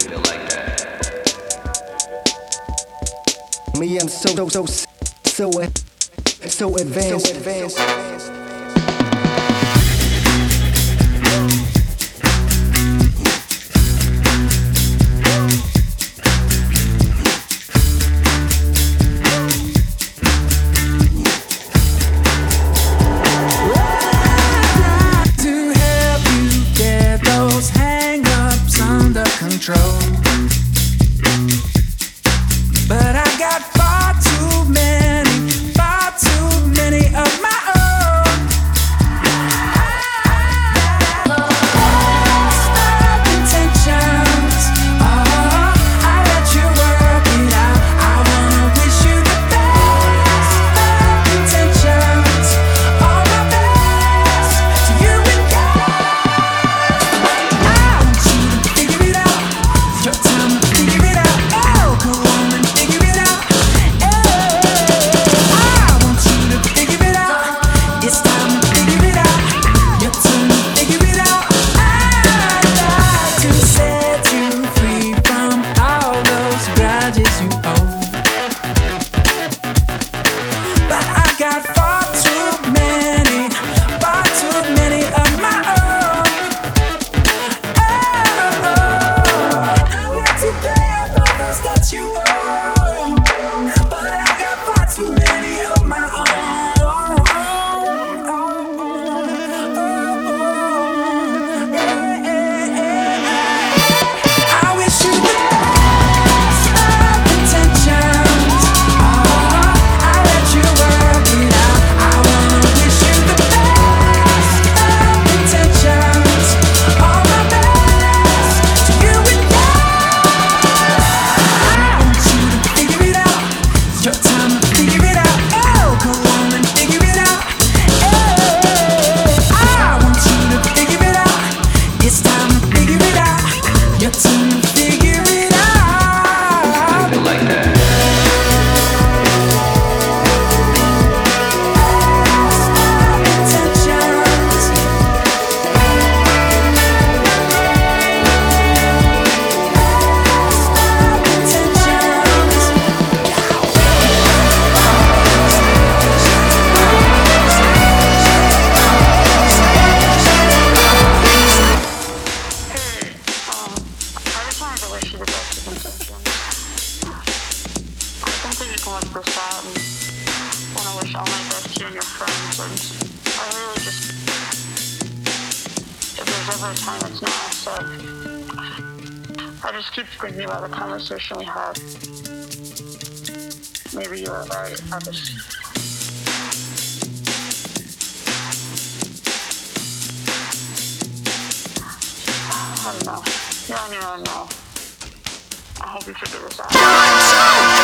Me, I'm so advanced. To help you get those hang-ups under control. But I got far too many of my own. Stop intentions. Oh, I let you work it out. I wanna wish you the best. Stop intentions. All my best to you and God. I want you to figure it out. It's your time to figure it out. Oh, come on and figure it out. I want you to figure it out. It's time to figure it out. Your turn to figure it out. I'd like to set you free from all those grudges you hold. But I got far too many of my own. I'm not too bad for those that you own. But I got far too many of my I wish you the best of intentions. I let you work it out. I wanna wish you the best of intentions. All my best to you and God. I want you to figure it out. It's your time to figure it out. Oh, come on and figure it out. I want you to figure it out. It's time to figure it out. Your turn to figure it out. Stop intentions. Stop intentions. I just wanted to wish you the best of intentions. I think that you can work this out and want to wish all my best to you and your friends. And I really just, if there's ever a time, it's now. So I just keep thinking about the conversation we had. Maybe you were right. I don't know. You're on your own now. I hope you figure this out.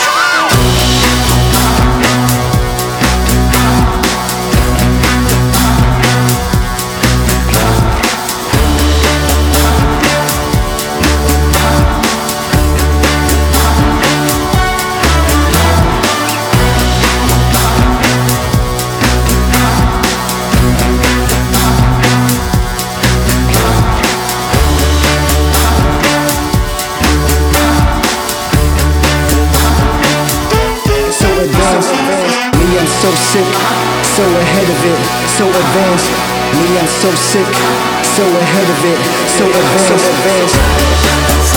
So sick, so ahead of it, so advanced. Me, I'm so sick, so ahead of it, so advanced.